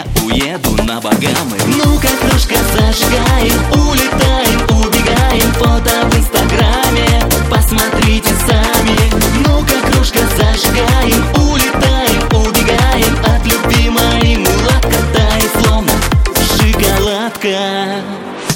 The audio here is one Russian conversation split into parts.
я уеду на Багамы. Ну-ка, кружка, зажигаем, улетаем, убегаем. Фото в инстаграме, посмотрите сами. Ну-ка, кружка, зажигаем, улетаем, убегаем. От любви моей мулатка тает, словно шоколадка.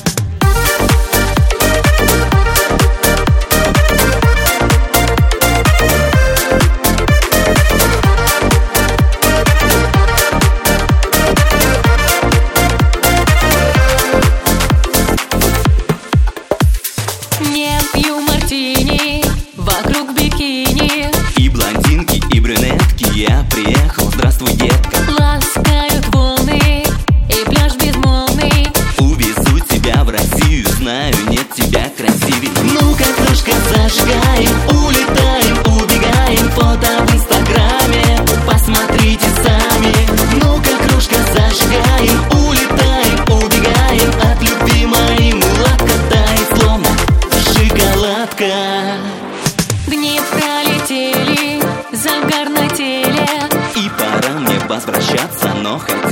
Не пью мартини, вокруг бикини. И блондинки, и брюнетки, я приехал, здравствуй, детка. Ласкают волны, и пляж безмолвный. Увезу тебя в Россию, знаю, нет тебя красивей. Ну-ка, кружка, зажигаем, улетаем, убегаем. Фото в инстаграме, посмотрите сами. Ну-ка, кружка, зажигаем, улетаем, убегаем. От любви моей мулатка тает, словно шоколадка. Дни пролетели, загар на теле. И пора мне возвращаться, но хотя